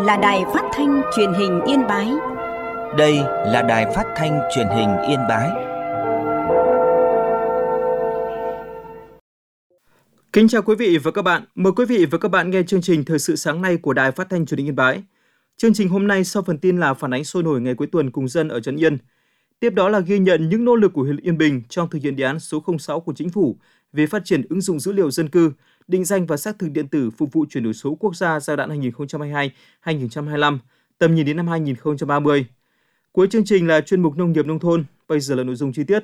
là Đài Phát thanh Truyền hình Yên Bái. Đây là Đài Phát thanh Truyền hình Yên Bái. Kính chào quý vị và các bạn. Mời quý vị và các bạn nghe chương trình Thời sự sáng nay của Đài Phát thanh Truyền hình Yên Bái. Chương trình hôm nay sau phần tin là phản ánh sôi nổi ngày cuối tuần cùng dân ở Trấn Yên. Tiếp đó là ghi nhận những nỗ lực của huyện Yên Bình trong thực hiện đề án số 06 của Chính phủ về phát triển ứng dụng dữ liệu dân cư, định danh và xác thực điện tử phục vụ chuyển đổi số quốc gia giai đoạn 2022-2025, tầm nhìn đến năm 2030. Cuối chương trình là chuyên mục Nông nghiệp nông thôn, bây giờ là nội dung chi tiết.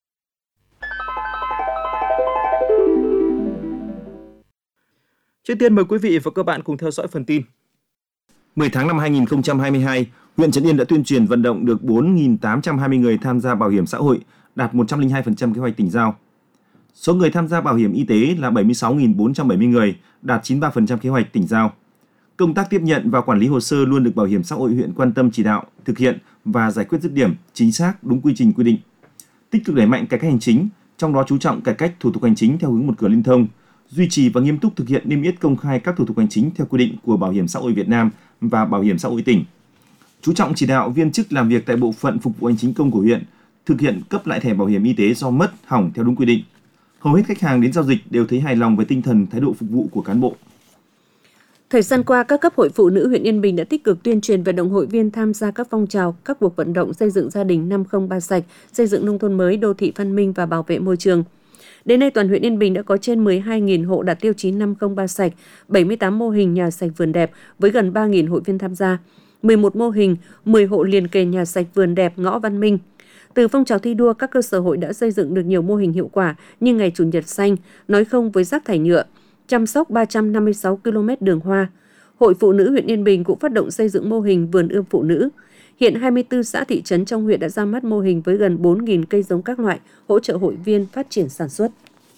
Trước tiên mời quý vị và các bạn cùng theo dõi phần tin. 10 tháng năm 2022, huyện Trấn Yên đã tuyên truyền vận động được 4.820 người tham gia bảo hiểm xã hội, đạt 102% kế hoạch tỉnh giao. Số người tham gia bảo hiểm y tế là 76.470 người, đạt 93% kế hoạch tỉnh giao. Công tác tiếp nhận và quản lý hồ sơ luôn được Bảo hiểm xã hội huyện quan tâm chỉ đạo, thực hiện và giải quyết dứt điểm, chính xác, đúng quy trình quy định. Tích cực đẩy mạnh cải cách hành chính, trong đó chú trọng cải cách thủ tục hành chính theo hướng một cửa liên thông, duy trì và nghiêm túc thực hiện niêm yết công khai các thủ tục hành chính theo quy định của Bảo hiểm xã hội Việt Nam và Bảo hiểm xã hội tỉnh. Chú trọng chỉ đạo viên chức làm việc tại bộ phận phục vụ hành chính công của huyện thực hiện cấp lại thẻ bảo hiểm y tế do mất, hỏng theo đúng quy định. Hầu hết khách hàng đến giao dịch đều thấy hài lòng với tinh thần, thái độ phục vụ của cán bộ. Thời gian qua, các cấp hội phụ nữ huyện Yên Bình đã tích cực tuyên truyền vận động hội viên tham gia các phong trào, các cuộc vận động xây dựng gia đình 503 sạch, xây dựng nông thôn mới, đô thị văn minh và bảo vệ môi trường. Đến nay, toàn huyện Yên Bình đã có trên 12.000 hộ đạt tiêu chí 503 sạch, 78 mô hình nhà sạch vườn đẹp với gần 3.000 hội viên tham gia, 11 mô hình, 10 hộ liền kề nhà sạch vườn đẹp ngõ văn minh. Từ phong trào thi đua, các cơ sở hội đã xây dựng được nhiều mô hình hiệu quả như Ngày Chủ nhật xanh, nói không với rác thải nhựa, chăm sóc 356 km đường hoa. Hội Phụ nữ huyện Yên Bình cũng phát động xây dựng mô hình vườn ươm phụ nữ. Hiện 24 xã thị trấn trong huyện đã ra mắt mô hình với gần 4.000 cây giống các loại, hỗ trợ hội viên phát triển sản xuất.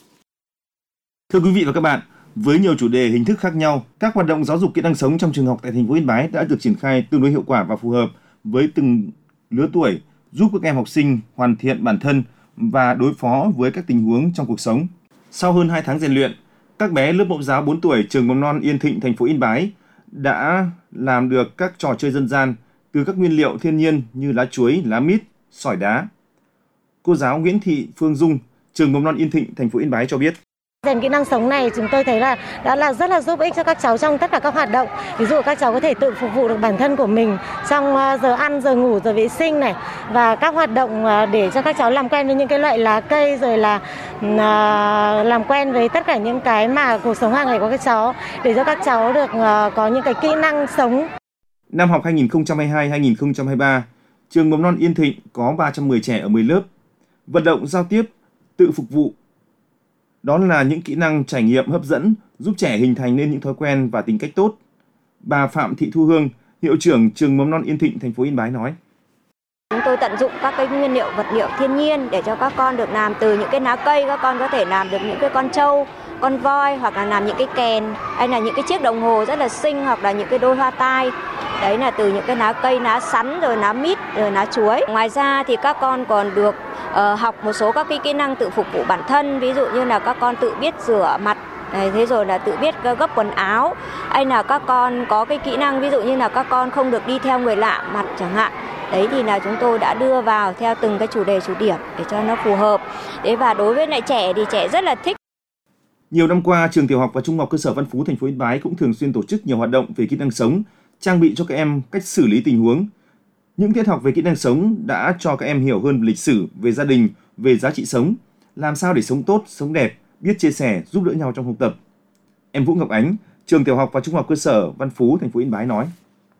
Thưa quý vị và các bạn, với nhiều chủ đề hình thức khác nhau, các hoạt động giáo dục kỹ năng sống trong trường học tại thành phố Yên Bái đã được triển khai tương đối hiệu quả và phù hợp với từng lứa tuổi, giúp các em học sinh hoàn thiện bản thân và đối phó với các tình huống trong cuộc sống. Sau hơn 2 tháng rèn luyện, các bé lớp mẫu giáo 4 tuổi trường mầm non Yên Thịnh, thành phố Yên Bái đã làm được các trò chơi dân gian từ các nguyên liệu thiên nhiên như lá chuối, lá mít, sỏi đá. Cô giáo Nguyễn Thị Phương Dung, trường mầm non Yên Thịnh, thành phố Yên Bái cho biết. Rèn kỹ năng sống này chúng tôi thấy là đã là rất là giúp ích cho các cháu trong tất cả các hoạt động. Ví dụ các cháu có thể tự phục vụ được bản thân của mình trong giờ ăn, giờ ngủ, giờ vệ sinh này, và các hoạt động để cho các cháu làm quen với những cái loại lá cây, rồi là làm quen với tất cả những cái mà cuộc sống hàng ngày của các cháu, để cho các cháu được có những cái kỹ năng sống. Năm học 2022-2023, trường mầm non Yên Thịnh có 310 trẻ ở 10 lớp. Vận động giao tiếp, tự phục vụ. Đó là những kỹ năng trải nghiệm hấp dẫn giúp trẻ hình thành nên những thói quen và tính cách tốt. Bà Phạm Thị Thu Hương, hiệu trưởng trường mầm non Yên Thịnh, thành phố Yên Bái nói. Chúng tôi tận dụng các cái nguyên liệu vật liệu thiên nhiên để cho các con được làm từ những cái lá cây, các con có thể làm được những cái con trâu, con voi, hoặc là làm những cái kèn, hay là những cái chiếc đồng hồ rất là xinh, hoặc là những cái đôi hoa tai. Đấy là từ những cái lá cây, lá sắn, rồi lá mít, rồi lá chuối. Ngoài ra thì các con còn được học một số các cái kỹ năng tự phục vụ bản thân, ví dụ như là các con tự biết rửa mặt, thế rồi là tự biết gấp quần áo, hay là các con có cái kỹ năng ví dụ như là các con không được đi theo người lạ mặt chẳng hạn. Đấy thì là chúng tôi đã đưa vào theo từng cái chủ đề, chủ điểm để cho nó phù hợp. Đấy, và đối với lại trẻ thì trẻ rất là thích. Nhiều năm qua, trường tiểu học và trung học cơ sở Văn Phú, thành phố Yên Bái cũng thường xuyên tổ chức nhiều hoạt động về kỹ năng sống, trang bị cho các em cách xử lý tình huống. Những tiết học về kỹ năng sống đã cho các em hiểu hơn về lịch sử, về gia đình, về giá trị sống, làm sao để sống tốt, sống đẹp, biết chia sẻ, giúp đỡ nhau trong học tập. Em Vũ Ngọc Ánh, trường tiểu học và trung học cơ sở Văn Phú, thành phố Yên Bái nói.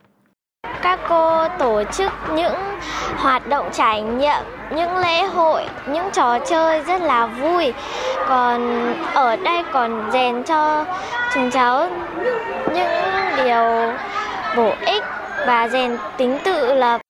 Các cô tổ chức những hoạt động trải nghiệm, những lễ hội, những trò chơi rất là vui. Còn ở đây còn rèn cho chúng cháu những điều bổ ích và rèn tính tự lập.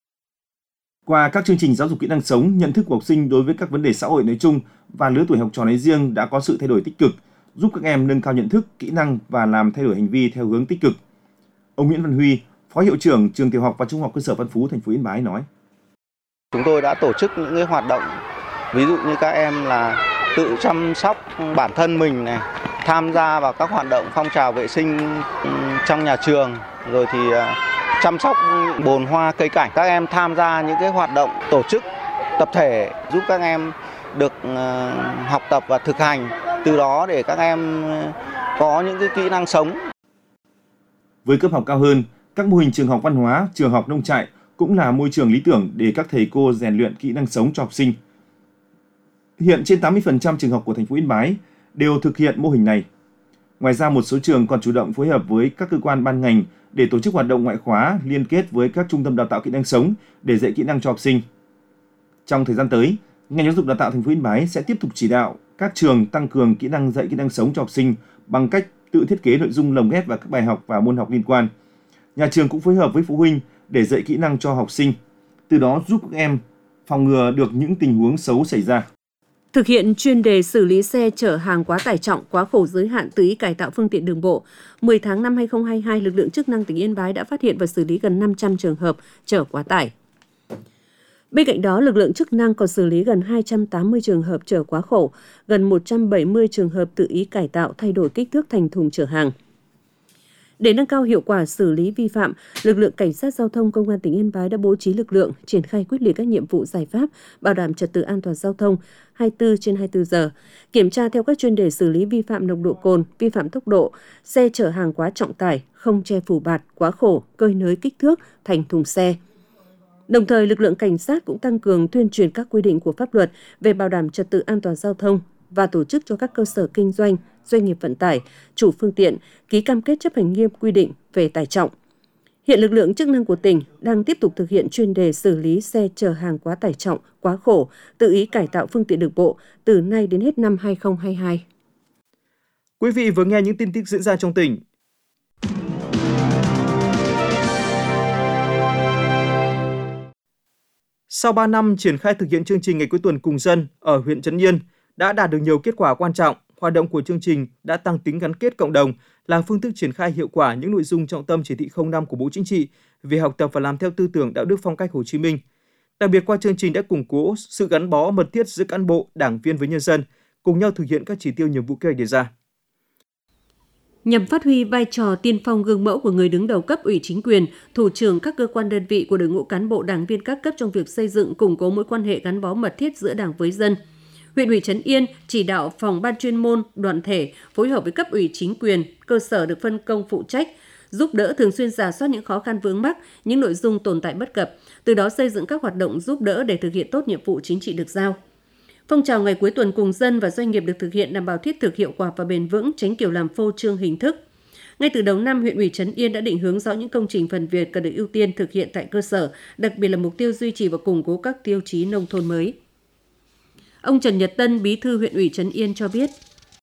Qua các chương trình giáo dục kỹ năng sống, nhận thức của học sinh đối với các vấn đề xã hội nói chung và lứa tuổi học trò nói riêng đã có sự thay đổi tích cực, giúp các em nâng cao nhận thức, kỹ năng và làm thay đổi hành vi theo hướng tích cực. Ông Nguyễn Văn Huy, Phó hiệu trưởng trường tiểu học và trung học cơ sở Văn Phú, thành phố Yên Bái nói. Chúng tôi đã tổ chức những cái hoạt động, ví dụ như các em là tự chăm sóc bản thân mình này, tham gia vào các hoạt động phong trào vệ sinh trong nhà trường, rồi thì chăm sóc bồn hoa cây cảnh. Các em tham gia những cái hoạt động tổ chức tập thể giúp các em được học tập và thực hành, từ đó để các em có những cái kỹ năng sống. Với cấp học cao hơn, các mô hình trường học văn hóa, trường học nông trại cũng là môi trường lý tưởng để các thầy cô rèn luyện kỹ năng sống cho học sinh. Hiện trên 80% trường học của thành phố Yên Bái đều thực hiện mô hình này. Ngoài ra, một số trường còn chủ động phối hợp với các cơ quan ban ngành để tổ chức hoạt động ngoại khóa liên kết với các trung tâm đào tạo kỹ năng sống để dạy kỹ năng cho học sinh. Trong thời gian tới, ngành giáo dục đào tạo thành phố Yên Bái sẽ tiếp tục chỉ đạo các trường tăng cường kỹ năng dạy kỹ năng sống cho học sinh bằng cách tự thiết kế nội dung lồng ghép vào các bài học và môn học liên quan. Nhà trường cũng phối hợp với phụ huynh để dạy kỹ năng cho học sinh, từ đó giúp các em phòng ngừa được những tình huống xấu xảy ra. Thực hiện chuyên đề xử lý xe chở hàng quá tải trọng, quá khổ giới hạn tự ý cải tạo phương tiện đường bộ, 10 tháng năm 2022, lực lượng chức năng tỉnh Yên Bái đã phát hiện và xử lý gần 500 trường hợp chở quá tải. Bên cạnh đó, lực lượng chức năng còn xử lý gần 280 trường hợp chở quá khổ, gần 170 trường hợp tự ý cải tạo thay đổi kích thước thành thùng chở hàng. Để nâng cao hiệu quả xử lý vi phạm, lực lượng cảnh sát giao thông công an tỉnh Yên Bái đã bố trí lực lượng triển khai quyết liệt các nhiệm vụ giải pháp bảo đảm trật tự an toàn giao thông 24/24 giờ, kiểm tra theo các chuyên đề xử lý vi phạm nồng độ cồn, vi phạm tốc độ, xe chở hàng quá trọng tải, không che phủ bạt, quá khổ, cơi nới kích thước thành thùng xe. Đồng thời, lực lượng cảnh sát cũng tăng cường tuyên truyền các quy định của pháp luật về bảo đảm trật tự an toàn giao thông và tổ chức cho các cơ sở kinh doanh, doanh nghiệp vận tải, chủ phương tiện ký cam kết chấp hành nghiêm quy định về tải trọng. Hiện lực lượng chức năng của tỉnh đang tiếp tục thực hiện chuyên đề xử lý xe chở hàng quá tải trọng, quá khổ, tự ý cải tạo phương tiện đường bộ từ nay đến hết năm 2022. Quý vị vừa nghe những tin tức diễn ra trong tỉnh. Sau 3 năm triển khai thực hiện chương trình Ngày cuối tuần cùng dân ở huyện Trấn Yên đã đạt được nhiều kết quả quan trọng. Hoạt động của chương trình đã tăng tính gắn kết cộng đồng, là phương thức triển khai hiệu quả những nội dung trọng tâm chỉ thị 05 của Bộ Chính trị về học tập và làm theo tư tưởng đạo đức phong cách Hồ Chí Minh. Đặc biệt qua chương trình đã củng cố sự gắn bó mật thiết giữa cán bộ, đảng viên với nhân dân, cùng nhau thực hiện các chỉ tiêu nhiệm vụ kế hoạch đề ra. Nhằm phát huy vai trò tiên phong gương mẫu của người đứng đầu cấp ủy chính quyền, thủ trưởng các cơ quan đơn vị của đội ngũ cán bộ đảng viên các cấp trong việc xây dựng củng cố mối quan hệ gắn bó mật thiết giữa Đảng với dân, huyện ủy Trấn Yên chỉ đạo phòng ban chuyên môn, đoàn thể phối hợp với cấp ủy chính quyền, cơ sở được phân công phụ trách, giúp đỡ thường xuyên rà soát những khó khăn vướng mắc, những nội dung tồn tại bất cập, từ đó xây dựng các hoạt động giúp đỡ để thực hiện tốt nhiệm vụ chính trị được giao. Phong trào Ngày cuối tuần cùng dân và doanh nghiệp được thực hiện đảm bảo thiết thực, hiệu quả và bền vững, tránh kiểu làm phô trương hình thức. Ngay từ đầu năm, huyện ủy Trấn Yên đã định hướng rõ những công trình phần việc cần được ưu tiên thực hiện tại cơ sở, đặc biệt là mục tiêu duy trì và củng cố các tiêu chí nông thôn mới. Ông Trần Nhật Tân, Bí thư huyện ủy Trấn Yên cho biết.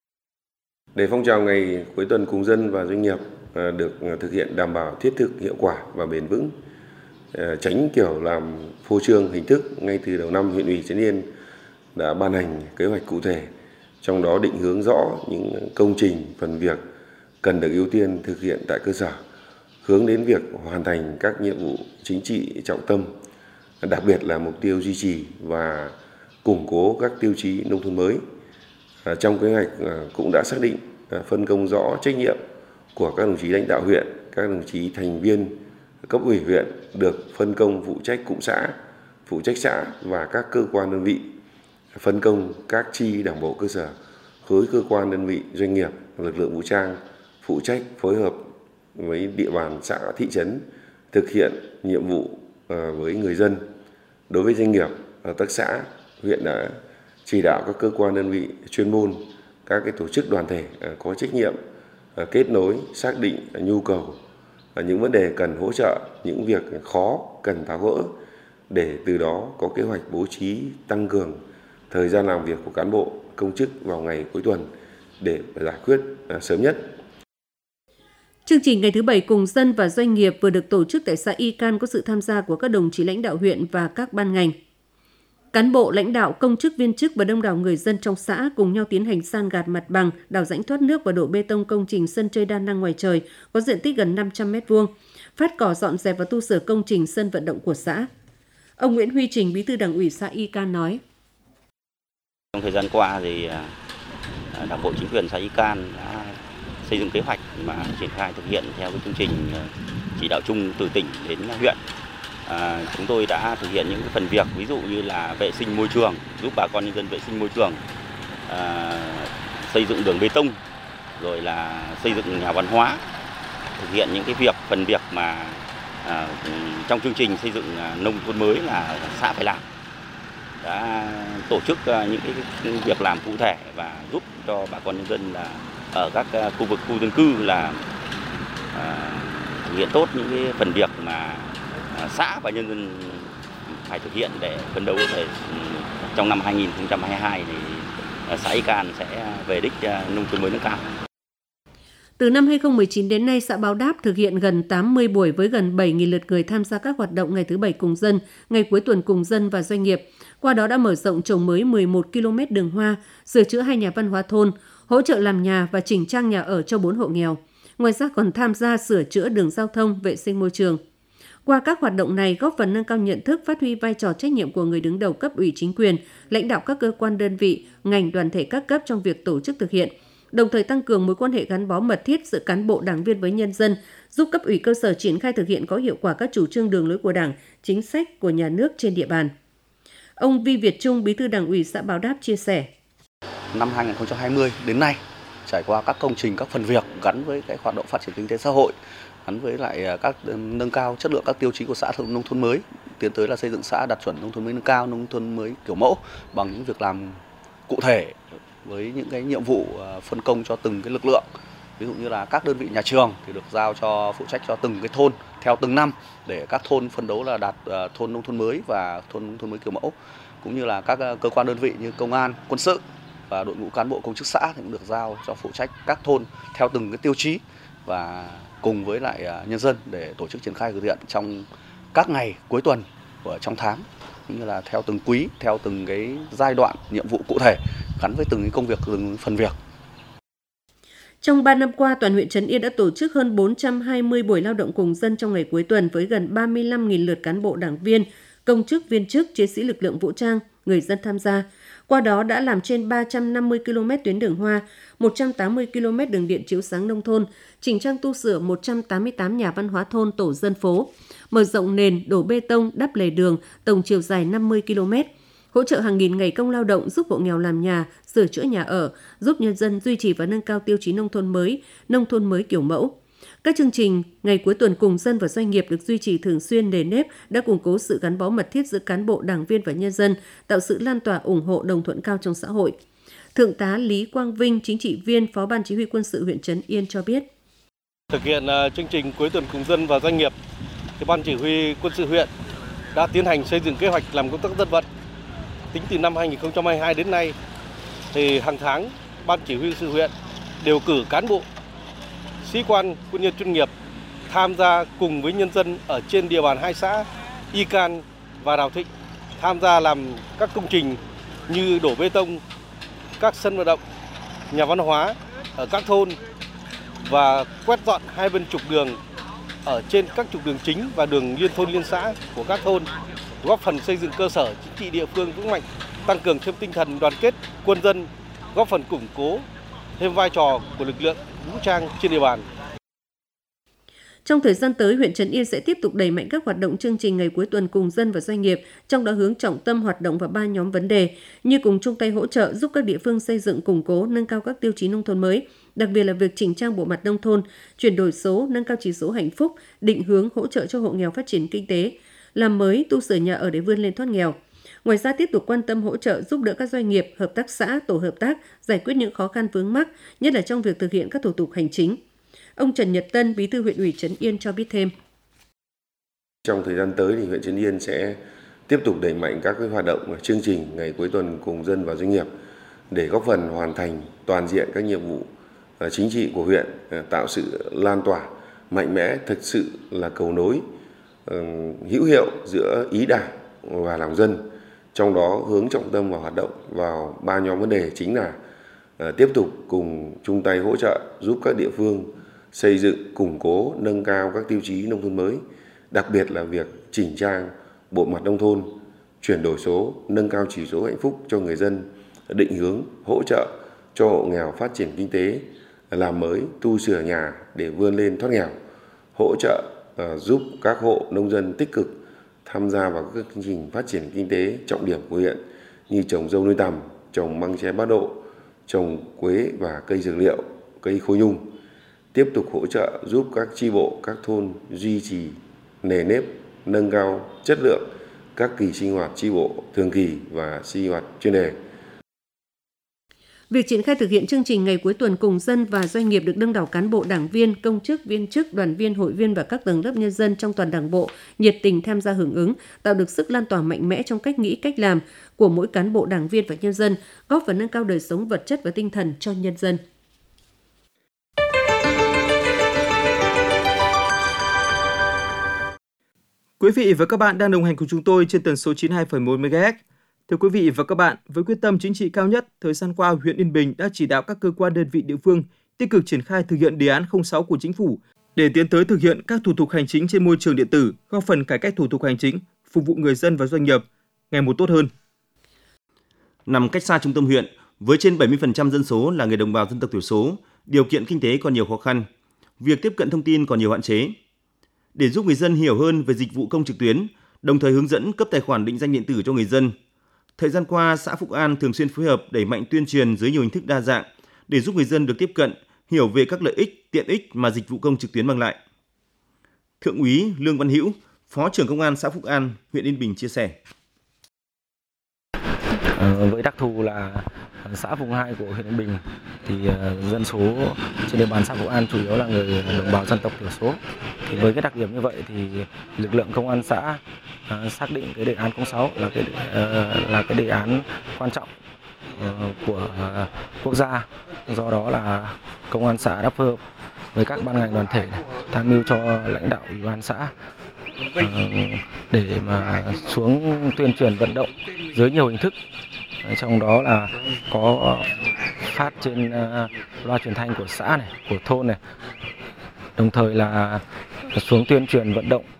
Để phong trào Ngày cuối tuần cùng dân và doanh nghiệp được thực hiện đảm bảo thiết thực, hiệu quả và bền vững, tránh kiểu làm phô trương hình thức, ngay từ đầu năm huyện ủy Trấn Yên đã ban hành kế hoạch cụ thể, trong đó định hướng rõ những công trình, phần việc cần được ưu tiên thực hiện tại cơ sở, hướng đến việc hoàn thành các nhiệm vụ chính trị trọng tâm, đặc biệt là mục tiêu duy trì và củng cố các tiêu chí nông thôn mới. Trong kế hoạch cũng đã xác định phân công rõ trách nhiệm của các đồng chí lãnh đạo huyện, các đồng chí thành viên cấp ủy huyện được phân công phụ trách cụm xã, phụ trách xã và các cơ quan đơn vị, phân công các chi đảng bộ cơ sở, khối cơ quan đơn vị doanh nghiệp, lực lượng vũ trang phụ trách phối hợp với địa bàn xã, thị trấn thực hiện nhiệm vụ với người dân. Đối với doanh nghiệp, hợp tác xã, huyện đã chỉ đạo các cơ quan đơn vị chuyên môn, các tổ chức đoàn thể có trách nhiệm kết nối, xác định nhu cầu, những vấn đề cần hỗ trợ, những việc khó cần tháo gỡ, để từ đó có kế hoạch bố trí tăng cường thời gian làm việc của cán bộ, công chức vào ngày cuối tuần để giải quyết sớm nhất. Chương trình Ngày thứ Bảy cùng dân và doanh nghiệp vừa được tổ chức tại xã Y Can có sự tham gia của các đồng chí lãnh đạo huyện và các ban ngành. Cán bộ, lãnh đạo, công chức, viên chức và đông đảo người dân trong xã cùng nhau tiến hành san gạt mặt bằng, đào rãnh thoát nước và đổ bê tông công trình sân chơi đa năng ngoài trời có diện tích gần 500 m2, phát cỏ, dọn dẹp và tu sửa công trình sân vận động của xã. Ông Nguyễn Huy Trình, Bí thư Đảng ủy xã Y Can nói: Trong thời gian qua thì Đảng bộ chính quyền xã Y Can đã xây dựng kế hoạch mà triển khai thực hiện theo cái chương trình chỉ đạo chung từ tỉnh đến huyện. Chúng tôi đã thực hiện những cái phần việc ví dụ như là vệ sinh môi trường, giúp bà con nhân dân vệ sinh môi trường, xây dựng đường bê tông, rồi là xây dựng nhà văn hóa, thực hiện những cái phần việc mà trong chương trình xây dựng nông thôn mới là xã phải làm. Đã tổ chức những cái việc làm cụ thể và giúp cho bà con nhân dân là ở các khu vực khu dân cư là thực hiện tốt những cái phần việc mà xã và nhân dân phải thực hiện để phấn đấu để trong năm 2022 thì xã Y Can sẽ về đích nông thôn mới nâng cao. Từ năm 2019 đến nay, xã Báo Đáp thực hiện gần 80 buổi với gần 7.000 lượt người tham gia các hoạt động ngày thứ Bảy cùng dân, ngày cuối tuần cùng dân và doanh nghiệp. Qua đó đã mở rộng trồng mới 11 km đường hoa, sửa chữa 2 nhà văn hóa thôn, hỗ trợ làm nhà và chỉnh trang nhà ở cho 4 hộ nghèo. Ngoài ra còn tham gia sửa chữa đường giao thông, vệ sinh môi trường. Qua các hoạt động này góp phần nâng cao nhận thức, phát huy vai trò trách nhiệm của người đứng đầu cấp ủy chính quyền, lãnh đạo các cơ quan đơn vị, ngành đoàn thể các cấp trong việc tổ chức thực hiện, đồng thời tăng cường mối quan hệ gắn bó mật thiết giữa cán bộ đảng viên với nhân dân, giúp cấp ủy cơ sở triển khai thực hiện có hiệu quả các chủ trương đường lối của Đảng, chính sách của nhà nước trên địa bàn. Ông Vi Việt Trung, Bí thư Đảng ủy xã Báo Đáp chia sẻ. Năm 2020 đến nay, trải qua các công trình, các phần việc gắn với cái hoạt động phát triển kinh tế xã hội, gắn với lại các nâng cao chất lượng các tiêu chí của xã nông thôn mới, tiến tới là xây dựng xã đạt chuẩn nông thôn mới nâng cao, nông thôn mới kiểu mẫu bằng những việc làm cụ thể với những cái nhiệm vụ phân công cho từng cái lực lượng. Ví dụ như là các đơn vị nhà trường thì được giao cho phụ trách cho từng cái thôn theo từng năm để các thôn phấn đấu là đạt thôn nông thôn mới và thôn nông thôn mới kiểu mẫu, cũng như là các cơ quan đơn vị như công an, quân sự và đội ngũ cán bộ công chức xã thì cũng được giao cho phụ trách các thôn theo từng cái tiêu chí và cùng với lại nhân dân để tổ chức triển khai thực hiện trong các ngày cuối tuần của trong tháng, cũng như là theo từng quý, theo từng cái giai đoạn nhiệm vụ cụ thể gắn với từng cái công việc, từng phần việc. Trong 3 năm qua, toàn huyện Trấn Yên đã tổ chức hơn 420 buổi lao động cùng dân trong ngày cuối tuần với gần 35.000 lượt cán bộ đảng viên, công chức, viên chức, chiến sĩ lực lượng vũ trang, người dân tham gia. Qua đó đã làm trên 350 km tuyến đường hoa, 180 km đường điện chiếu sáng nông thôn, chỉnh trang tu sửa 188 nhà văn hóa thôn tổ dân phố, mở rộng nền, đổ bê tông, đắp lề đường, tổng chiều dài 50 km, hỗ trợ hàng nghìn ngày công lao động giúp hộ nghèo làm nhà, sửa chữa nhà ở, giúp nhân dân duy trì và nâng cao tiêu chí nông thôn mới kiểu mẫu. Các chương trình ngày cuối tuần cùng dân và doanh nghiệp được duy trì thường xuyên nề nếp đã củng cố sự gắn bó mật thiết giữa cán bộ, đảng viên và nhân dân, tạo sự lan tỏa ủng hộ đồng thuận cao trong xã hội. Thượng tá Lý Quang Vinh, chính trị viên, Phó Ban Chỉ huy Quân sự huyện Trấn Yên cho biết. Thực hiện chương trình cuối tuần cùng dân và doanh nghiệp, thì Ban Chỉ huy Quân sự huyện đã tiến hành xây dựng kế hoạch làm công tác dân vận. Tính từ năm 2022 đến nay, thì hàng tháng Ban Chỉ huy Quân sự huyện đều cử cán bộ, sĩ quan, quân nhân chuyên nghiệp tham gia cùng với nhân dân ở trên địa bàn 2 xã Y Can và Đào Thịnh, tham gia làm các công trình như đổ bê tông, các sân vận động, nhà văn hóa ở các thôn và quét dọn 2 bên trục đường ở trên các trục đường chính và đường liên thôn liên xã của các thôn, góp phần xây dựng cơ sở chính trị địa phương vững mạnh, tăng cường thêm tinh thần đoàn kết quân dân, góp phần củng cố thêm vai trò của lực lượng vũ trang trên địa bàn. Trong thời gian tới, huyện Trấn Yên sẽ tiếp tục đẩy mạnh các hoạt động chương trình ngày cuối tuần cùng dân và doanh nghiệp, trong đó hướng trọng tâm hoạt động vào 3 nhóm vấn đề như cùng chung tay hỗ trợ giúp các địa phương xây dựng, củng cố, nâng cao các tiêu chí nông thôn mới, đặc biệt là việc chỉnh trang bộ mặt nông thôn, chuyển đổi số, nâng cao chỉ số hạnh phúc, định hướng hỗ trợ cho hộ nghèo phát triển kinh tế, làm mới, tu sửa nhà ở để vươn lên thoát nghèo. Ngoài ra tiếp tục quan tâm hỗ trợ giúp đỡ các doanh nghiệp, hợp tác xã, tổ hợp tác giải quyết những khó khăn vướng mắc, nhất là trong việc thực hiện các thủ tục hành chính. Ông Trần Nhật Tân, Bí thư huyện ủy Trấn Yên cho biết thêm. Trong thời gian tới thì huyện Trấn Yên sẽ tiếp tục đẩy mạnh các hoạt động chương trình ngày cuối tuần cùng dân và doanh nghiệp để góp phần hoàn thành toàn diện các nhiệm vụ chính trị của huyện, tạo sự lan tỏa mạnh mẽ, thực sự là cầu nối hữu hiệu giữa ý đảng và lòng dân. Trong đó hướng trọng tâm vào hoạt động vào 3 nhóm vấn đề chính là tiếp tục cùng chung tay hỗ trợ giúp các địa phương xây dựng, củng cố, nâng cao các tiêu chí nông thôn mới, đặc biệt là việc chỉnh trang bộ mặt nông thôn, chuyển đổi số, nâng cao chỉ số hạnh phúc cho người dân, định hướng hỗ trợ cho hộ nghèo phát triển kinh tế, làm mới, tu sửa nhà để vươn lên thoát nghèo, hỗ trợ giúp các hộ nông dân tích cực tham gia vào các chương trình phát triển kinh tế trọng điểm của huyện như trồng dâu nuôi tầm, trồng măng tre bát độ, trồng quế và cây dược liệu, cây khôi nhung. Tiếp tục hỗ trợ giúp các chi bộ, các thôn duy trì nề nếp, nâng cao chất lượng các kỳ sinh hoạt chi bộ thường kỳ và sinh hoạt chuyên đề. Việc triển khai thực hiện chương trình ngày cuối tuần cùng dân và doanh nghiệp được đông đảo cán bộ, đảng viên, công chức, viên chức, đoàn viên, hội viên và các tầng lớp nhân dân trong toàn Đảng bộ nhiệt tình tham gia hưởng ứng, tạo được sức lan tỏa mạnh mẽ trong cách nghĩ, cách làm của mỗi cán bộ, đảng viên và nhân dân, góp phần nâng cao đời sống vật chất và tinh thần cho nhân dân. Quý vị và các bạn đang đồng hành cùng chúng tôi trên tần số 92,1 MHz. Thưa quý vị và các bạn, với quyết tâm chính trị cao nhất, thời gian qua huyện Yên Bình đã chỉ đạo các cơ quan đơn vị địa phương tích cực triển khai thực hiện đề án 06 của Chính phủ để tiến tới thực hiện các thủ tục hành chính trên môi trường điện tử, góp phần cải cách thủ tục hành chính, phục vụ người dân và doanh nghiệp ngày một tốt hơn. Nằm cách xa trung tâm huyện, với trên 70% dân số là người đồng bào dân tộc thiểu số, điều kiện kinh tế còn nhiều khó khăn, việc tiếp cận thông tin còn nhiều hạn chế. Để giúp người dân hiểu hơn về dịch vụ công trực tuyến, đồng thời hướng dẫn cấp tài khoản định danh điện tử cho người dân, thời gian qua, xã Phúc An thường xuyên phối hợp đẩy mạnh tuyên truyền dưới nhiều hình thức đa dạng để giúp người dân được tiếp cận, hiểu về các lợi ích, tiện ích mà dịch vụ công trực tuyến mang lại. Thượng úy Lương Văn Hữu, Phó trưởng Công an xã Phúc An, huyện Yên Bình chia sẻ. Với đặc thù là xã vùng 2 của huyện Yên Bình thì dân số trên địa bàn xã Phúc An chủ yếu là người đồng bào dân tộc thiểu số. Thì với cái đặc điểm như vậy thì lực lượng công an xã xác định cái đề án 06 là cái đề án quan trọng của quốc gia. Do đó là công an xã đã phối hợp với các ban ngành đoàn thể tham mưu cho lãnh đạo ủy ban xã để mà xuống tuyên truyền vận động dưới nhiều hình thức, trong đó là có phát trên loa truyền thanh của xã này, của thôn này, đồng thời là xuống tuyên truyền vận động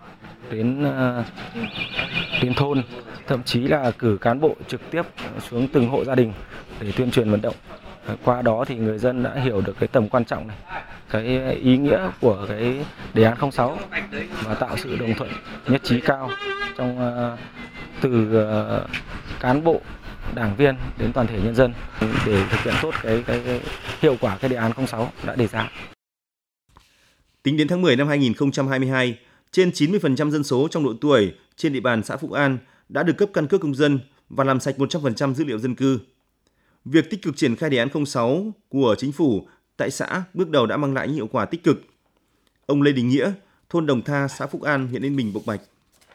đến thôn, thậm chí là cử cán bộ trực tiếp xuống từng hộ gia đình để tuyên truyền vận động. Qua đó thì người dân đã hiểu được cái tầm quan trọng này, cái ý nghĩa của cái đề án 06 và tạo sự đồng thuận nhất trí cao từ cán bộ, đảng viên đến toàn thể nhân dân để thực hiện tốt cái hiệu quả cái đề án 06 đã đề ra. Tính đến tháng 10 năm 2022, trên 90% dân số trong độ tuổi trên địa bàn xã Phúc An đã được cấp căn cước công dân và làm sạch 100% dữ liệu dân cư. Việc tích cực triển khai đề án 06 của Chính phủ tại xã bước đầu đã mang lại những hiệu quả tích cực. Ông Lê Đình Nghĩa, thôn Đồng Tha, xã Phúc An, huyện Yên Bình bộc bạch.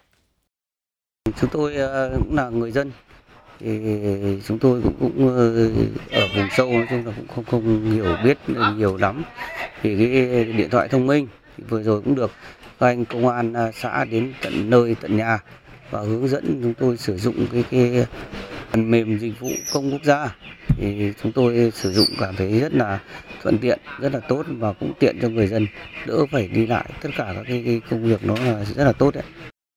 Chúng tôi cũng là người dân, thì chúng tôi cũng ở vùng sâu, nói chung là cũng không hiểu biết nhiều lắm. Thì cái điện thoại thông minh thì vừa rồi cũng được các anh công an xã đến tận nơi tận nhà và hướng dẫn chúng tôi sử dụng cái phần mềm dịch vụ công quốc gia. Thì chúng tôi sử dụng cảm thấy rất là thuận tiện, rất là tốt và cũng tiện cho người dân, đỡ phải đi lại, tất cả các cái công việc nó là rất là tốt đấy.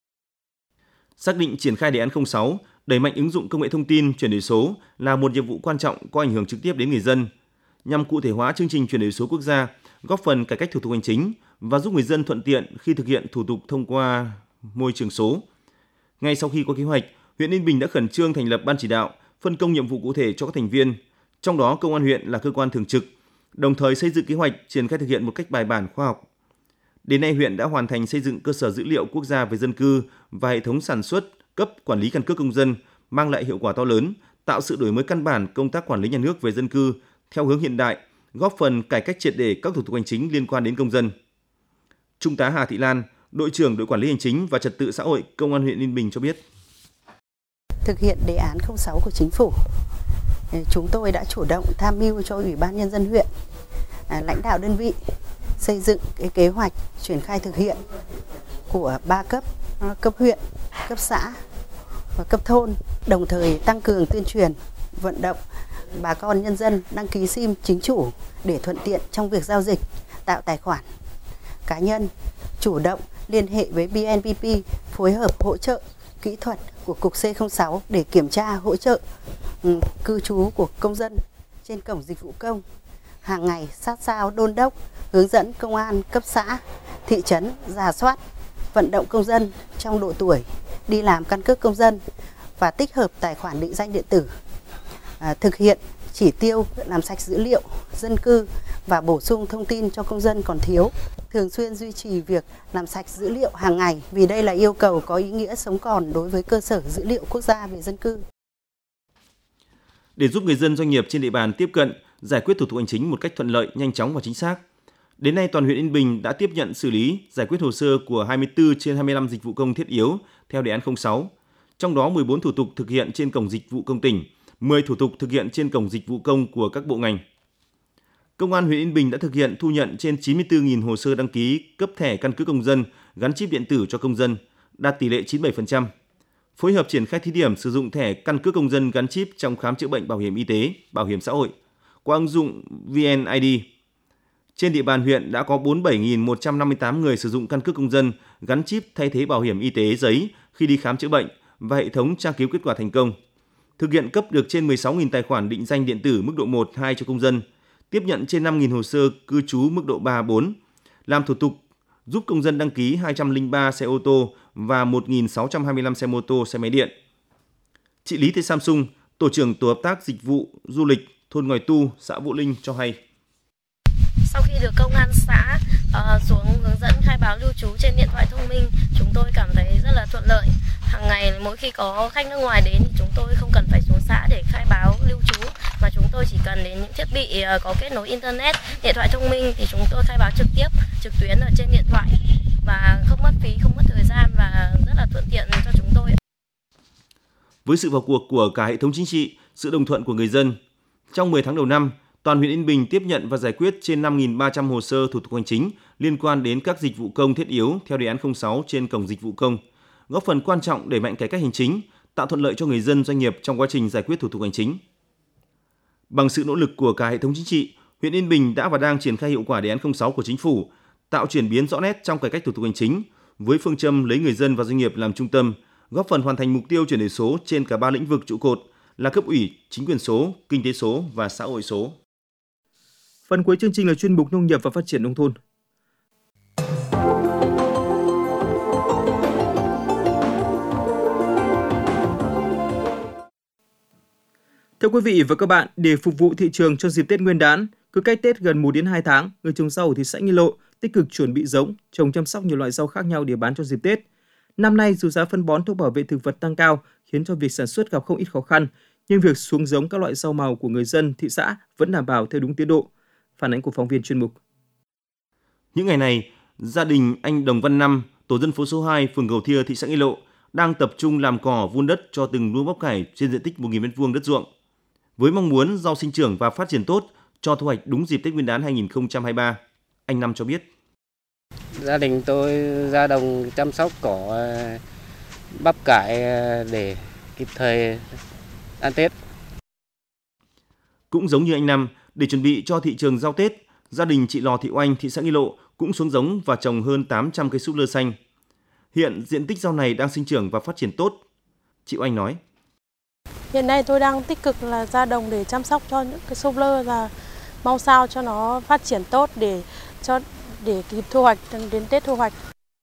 Xác định triển khai đề án 06, đẩy mạnh ứng dụng công nghệ thông tin, chuyển đổi số là một nhiệm vụ quan trọng có ảnh hưởng trực tiếp đến người dân, nhằm cụ thể hóa chương trình chuyển đổi số quốc gia, góp phần cải cách thủ tục hành chính và giúp người dân thuận tiện khi thực hiện thủ tục thông qua môi trường số. Ngay sau khi có kế hoạch, huyện Yên Bình đã khẩn trương thành lập ban chỉ đạo, phân công nhiệm vụ cụ thể cho các thành viên, trong đó công an huyện là cơ quan thường trực, đồng thời xây dựng kế hoạch triển khai thực hiện một cách bài bản, khoa học. Đến nay, huyện đã hoàn thành xây dựng cơ sở dữ liệu quốc gia về dân cư và hệ thống sản xuất, cấp, quản lý căn cước công dân, mang lại hiệu quả to lớn, tạo sự đổi mới căn bản công tác quản lý nhà nước về dân cư theo hướng hiện đại, góp phần cải cách triệt để các thủ tục hành chính liên quan đến công dân. Trung tá Hà Thị Lan, đội trưởng đội quản lý hành chính và trật tự xã hội công an huyện Yên Bình cho biết. Thực hiện đề án 06 của Chính phủ, chúng tôi đã chủ động tham mưu cho Ủy ban Nhân dân huyện, lãnh đạo đơn vị xây dựng cái kế hoạch triển khai thực hiện của 3 cấp, cấp huyện, cấp xã và cấp thôn, đồng thời tăng cường tuyên truyền, vận động bà con nhân dân đăng ký SIM chính chủ để thuận tiện trong việc giao dịch, tạo tài khoản cá nhân, chủ động liên hệ với BNPP, phối hợp hỗ trợ kỹ thuật của Cục C06 để kiểm tra hỗ trợ cư trú của công dân trên cổng dịch vụ công, hàng ngày sát sao đôn đốc, hướng dẫn công an cấp xã, thị trấn rà soát, vận động công dân trong độ tuổi đi làm căn cước công dân và tích hợp tài khoản định danh điện tử, thực hiện chỉ tiêu làm sạch dữ liệu dân cư và bổ sung thông tin cho công dân còn thiếu, thường xuyên duy trì việc làm sạch dữ liệu hàng ngày vì đây là yêu cầu có ý nghĩa sống còn đối với cơ sở dữ liệu quốc gia về dân cư. Để giúp người dân doanh nghiệp trên địa bàn tiếp cận, giải quyết thủ tục hành chính một cách thuận lợi, nhanh chóng và chính xác, đến nay toàn huyện Yên Bình đã tiếp nhận xử lý, giải quyết hồ sơ của 24 trên 25 dịch vụ công thiết yếu theo đề án 06. Trong đó 14 thủ tục thực hiện trên cổng dịch vụ công tỉnh, 10 thủ tục thực hiện trên cổng dịch vụ công của các bộ ngành. Công an huyện Yên Bình đã thực hiện thu nhận trên 94.000 hồ sơ đăng ký cấp thẻ căn cước công dân gắn chip điện tử cho công dân, đạt tỷ lệ 97%. Phối hợp triển khai thí điểm sử dụng thẻ căn cước công dân gắn chip trong khám chữa bệnh bảo hiểm y tế, bảo hiểm xã hội qua ứng dụng VNID. Trên địa bàn huyện đã có 47.158 người sử dụng căn cước công dân gắn chip thay thế bảo hiểm y tế giấy khi đi khám chữa bệnh và hệ thống tra cứu kết quả thành công. Thực hiện cấp được trên 16.000 tài khoản định danh điện tử mức độ 1, 2 cho công dân, tiếp nhận trên 5.000 hồ sơ cư trú mức độ 3, 4, làm thủ tục giúp công dân đăng ký 203 xe ô tô và 1.625 xe mô tô, xe máy điện. Chị Lý Thị Samsung, Tổ trưởng Tổ hợp tác Dịch vụ Du lịch thôn Ngòi Tu, xã Vũ Linh cho hay. Sau khi được công an xã xuống hướng dẫn khai báo lưu trú trên điện thoại thông minh, chúng tôi cảm thấy rất là thuận lợi. Hàng ngày mỗi khi có khách nước ngoài đến thì chúng tôi không cần phải xuống xã để khai báo lưu trú, mà chúng tôi chỉ cần đến những thiết bị có kết nối internet, điện thoại thông minh thì chúng tôi khai báo trực tuyến ở trên điện thoại và không mất phí, không mất thời gian và rất là thuận tiện cho chúng tôi. Với sự vào cuộc của cả hệ thống chính trị, sự đồng thuận của người dân, trong 10 tháng đầu năm, toàn huyện Yên Bình tiếp nhận và giải quyết trên 5.300 hồ sơ thủ tục hành chính liên quan đến các dịch vụ công thiết yếu theo đề án 06 trên cổng dịch vụ công, góp phần quan trọng đẩy mạnh cải cách hành chính, tạo thuận lợi cho người dân doanh nghiệp trong quá trình giải quyết thủ tục hành chính. Bằng sự nỗ lực của cả hệ thống chính trị, huyện Yên Bình đã và đang triển khai hiệu quả đề án 06 của chính phủ, tạo chuyển biến rõ nét trong cải cách thủ tục hành chính với phương châm lấy người dân và doanh nghiệp làm trung tâm, góp phần hoàn thành mục tiêu chuyển đổi số trên cả 3 lĩnh vực trụ cột là cấp ủy, chính quyền số, kinh tế số và xã hội số. Phần cuối chương trình là chuyên mục nông nghiệp và phát triển nông thôn. Thưa quý vị và các bạn, để phục vụ thị trường cho dịp Tết Nguyên đán, cứ cách Tết gần 1 đến 2 tháng, người trồng rau ở thị xã Nghi Lộ tích cực chuẩn bị giống, trồng chăm sóc nhiều loại rau khác nhau để bán cho dịp Tết. Năm nay, dù giá phân bón thuốc bảo vệ thực vật tăng cao, khiến cho việc sản xuất gặp không ít khó khăn, nhưng việc xuống giống các loại rau màu của người dân thị xã vẫn đảm bảo theo đúng tiến độ. Phản ánh của phóng viên chuyên mục. Những ngày này, gia đình anh Đồng Văn Năm, tổ dân phố số 2, phường Cầu Thia, thị xã Nghi Lộ đang tập trung làm cỏ vun đất cho từng luống bắp cải trên diện tích 1.000 m2 đất ruộng. Với mong muốn rau sinh trưởng và phát triển tốt cho thu hoạch đúng dịp Tết Nguyên đán 2023, anh Năm cho biết. Gia đình tôi ra đồng chăm sóc cỏ bắp cải để kịp thời ăn Tết. Cũng giống như anh Năm, để chuẩn bị cho thị trường rau Tết, gia đình chị Lò Thị Oanh, thị xã Nghi Lộ cũng xuống giống và trồng hơn 800 cây súp lơ xanh. Hiện diện tích rau này đang sinh trưởng và phát triển tốt. Chị Oanh nói: Hiện nay tôi đang tích cực là ra đồng để chăm sóc cho những cái súp lơ và mong sao cho nó phát triển tốt để kịp thu hoạch, đến Tết thu hoạch.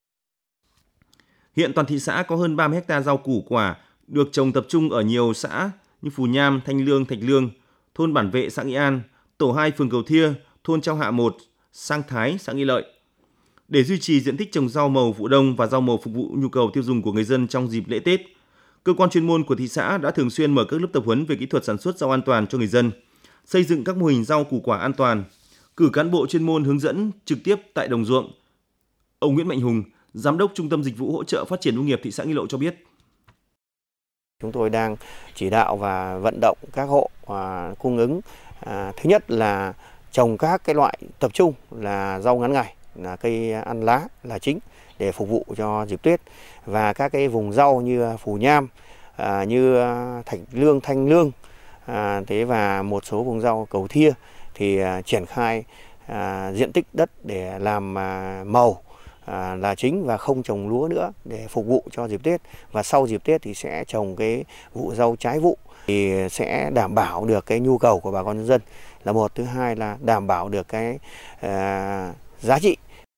Hiện toàn thị xã có hơn 30 ha rau củ quả được trồng tập trung ở nhiều xã như Phù Nham, Thanh Lương, Thạch Lương, thôn Bản Vệ, xã Nghĩa An, tổ 2 phường Cầu Thia, thôn Châu Hạ 1, Sang Thái, xã Nghi Lợi. Để duy trì diện tích trồng rau màu vụ đông và rau màu phục vụ nhu cầu tiêu dùng của người dân trong dịp lễ Tết, cơ quan chuyên môn của thị xã đã thường xuyên mở các lớp tập huấn về kỹ thuật sản xuất rau an toàn cho người dân, xây dựng các mô hình rau củ quả an toàn, cử cán bộ chuyên môn hướng dẫn trực tiếp tại đồng ruộng. Ông Nguyễn Mạnh Hùng, Giám đốc Trung tâm Dịch vụ Hỗ trợ Phát triển Nông nghiệp thị xã Nghi Lộ cho biết. Chúng tôi đang chỉ đạo và vận động các hộ cung ứng. Thứ nhất là trồng các cái loại tập trung là rau ngắn ngày, là cây ăn lá là chính để phục vụ cho dịp Tết, và các cái vùng rau như Phù Nham, như Thạch Lương, Thanh Lương, thế và một số vùng rau Cầu Thia thì triển khai diện tích đất để làm màu là chính và không trồng lúa nữa để phục vụ cho dịp Tết, và sau dịp Tết thì sẽ trồng cái vụ rau trái vụ thì sẽ đảm bảo được cái nhu cầu của bà con nhân dân là một, thứ hai là đảm bảo được cái giá trị.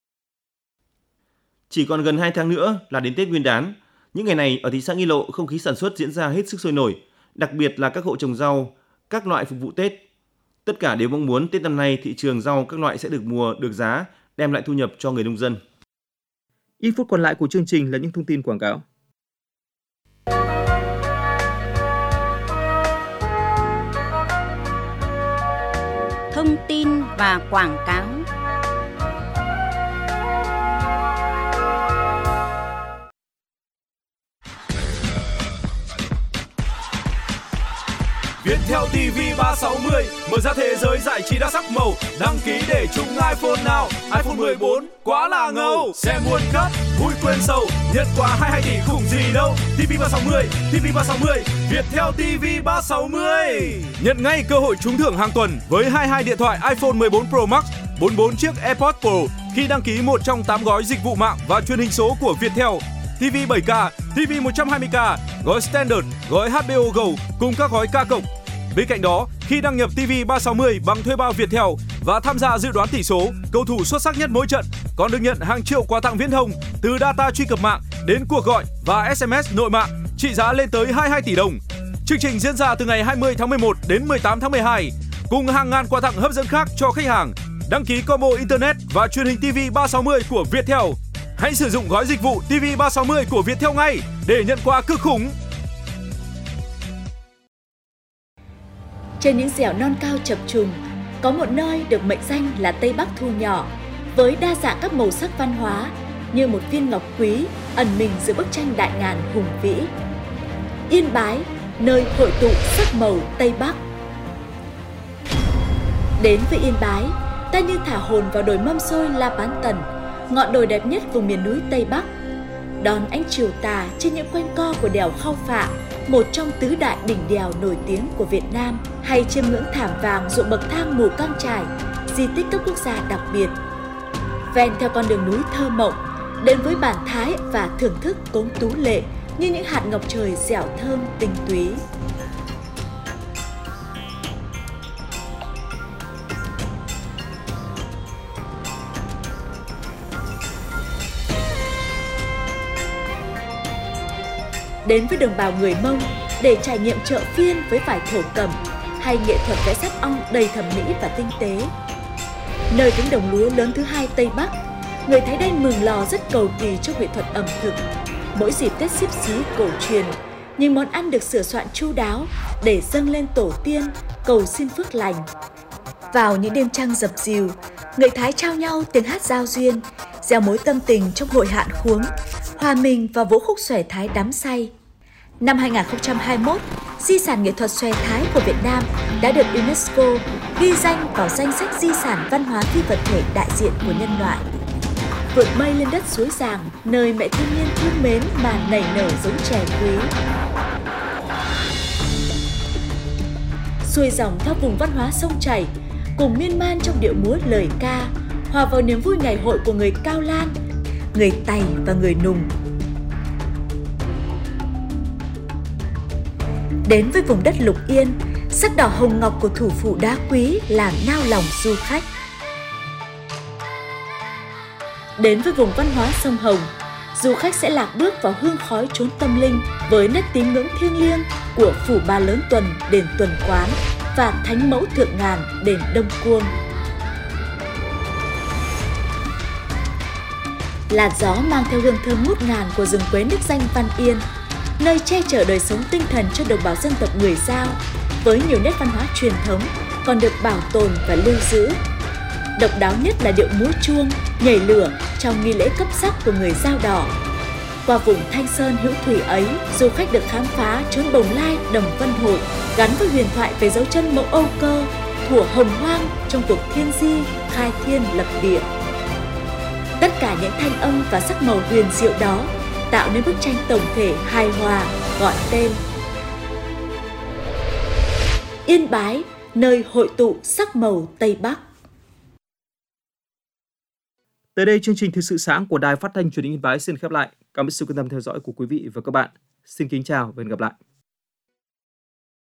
Chỉ còn gần 2 tháng nữa là đến Tết Nguyên đán. Những ngày này ở thị xã Nghi Lộ không khí sản xuất diễn ra hết sức sôi nổi, đặc biệt là các hộ trồng rau, các loại phục vụ Tết. Tất cả đều mong muốn Tết năm nay thị trường rau các loại sẽ được mua được giá, đem lại thu nhập cho người nông dân. Ít phút còn lại của chương trình là những thông tin quảng cáo. Thông tin và quảng cáo. Viettel TV 360 mở ra thế giới giải trí đa sắc màu. Đăng ký để chung iPhone nào. iPhone 14 quá là ngầu. Xem World Cup vui quên sầu. Nhận quà 22 tỷ khủng gì đâu. TV 360, TV 360, Viettel TV 360. Nhận ngay cơ hội trúng thưởng hàng tuần với 22 điện thoại iPhone 14 Pro Max, 44 chiếc AirPods Pro khi đăng ký một trong 8 gói dịch vụ mạng và truyền hình số của Viettel. TV 7K, TV 120K, gói Standard, gói HBO Go cùng các gói K cộng. Bên cạnh đó, khi đăng nhập TV 360 bằng thuê bao Viettel và tham gia dự đoán tỷ số, cầu thủ xuất sắc nhất mỗi trận còn được nhận hàng triệu quà tặng viễn thông từ data truy cập mạng đến cuộc gọi và SMS nội mạng trị giá lên tới 22 tỷ đồng. Chương trình diễn ra từ ngày 20 tháng 11 đến 18 tháng 12 cùng hàng ngàn quà tặng hấp dẫn khác cho khách hàng. Đăng ký combo Internet và truyền hình TV 360 của Viettel. Hãy sử dụng gói dịch vụ TV 360 của Viettel ngay để nhận quà cực khủng. Trên những dẻo non cao chập trùng, có một nơi được mệnh danh là Tây Bắc thu nhỏ, với đa dạng các màu sắc văn hóa như một viên ngọc quý ẩn mình giữa bức tranh đại ngàn hùng vĩ. Yên Bái, nơi hội tụ sắc màu Tây Bắc. Đến với Yên Bái, ta như thả hồn vào đồi mâm xôi La Bán Tần, ngọn đồi đẹp nhất vùng miền núi Tây Bắc. Đón ánh chiều tà trên những quanh co của đèo Khao Phạ, một trong tứ đại đỉnh đèo nổi tiếng của Việt Nam, hay chiêm ngưỡng thảm vàng ruộng bậc thang Mù Căng Chải, di tích cấp quốc gia đặc biệt. Ven theo con đường núi thơ mộng, đến với bản Thái và thưởng thức cốm tú lệ như những hạt ngọc trời dẻo thơm tinh túy. Đến với đồng bào người Mông để trải nghiệm chợ phiên với vải thổ cẩm hay nghệ thuật vẽ sáp ong đầy thẩm mỹ và tinh tế. Nơi cánh đồng lúa lớn thứ hai Tây Bắc, người Thái Đen Mường Lò rất cầu kỳ cho nghệ thuật ẩm thực. Mỗi dịp Tết Xíp Xí cổ truyền, những món ăn được sửa soạn chu đáo để dâng lên tổ tiên, cầu xin phước lành. Vào những đêm trăng dập dìu, người Thái trao nhau tiếng hát giao duyên, gieo mối tâm tình trong hội hạn khuống, hòa mình vào vũ khúc xòe Thái đắm say. Năm 2021, di sản nghệ thuật xòe Thái của Việt Nam đã được UNESCO ghi danh vào danh sách di sản văn hóa phi vật thể đại diện của nhân loại. Vượt mây lên đất suối Giàng, nơi mẹ thiên nhiên thương mến mà nảy nở giống chè quý. Xuôi dòng theo vùng văn hóa sông chảy, cùng miên man trong điệu múa lời ca, hòa vào niềm vui ngày hội của người Cao Lan, người Tày và người Nùng. Đến với vùng đất Lục Yên, sắc đỏ hồng ngọc của thủ phủ đá quý làm nao lòng du khách. Đến với vùng văn hóa sông Hồng, du khách sẽ lạc bước vào hương khói chốn tâm linh với nét tín ngưỡng thiêng liêng của phủ Ba Lớn Tuần, đền Tuần Quán và Thánh Mẫu Thượng Ngàn, đền Đông Cuông. Làn gió mang theo hương thơm ngút ngàn của rừng quế nước danh Văn Yên, nơi che chở đời sống tinh thần cho đồng bào dân tộc người Dao, với nhiều nét văn hóa truyền thống còn được bảo tồn và lưu giữ. Độc đáo nhất là điệu múa chuông, nhảy lửa trong nghi lễ cấp sắc của người Dao Đỏ. Qua vùng Thanh Sơn hữu thủy ấy, du khách được khám phá chốn Bồng Lai, Đồng Vân Hội, gắn với huyền thoại về dấu chân mẫu Âu Cơ, thuở hồng hoang trong cuộc thiên di, khai thiên lập địa. Tất cả những thanh âm và sắc màu huyền diệu đó tạo nên bức tranh tổng thể hài hòa gọi tên Yên Bái, nơi hội tụ sắc màu Tây Bắc. Tới đây, chương trình Thời sự sáng của Đài Phát thanh Truyền hình Yên Bái xin khép lại. Cảm ơn sự quan tâm theo dõi của quý vị và các bạn. Xin kính chào và hẹn gặp lại.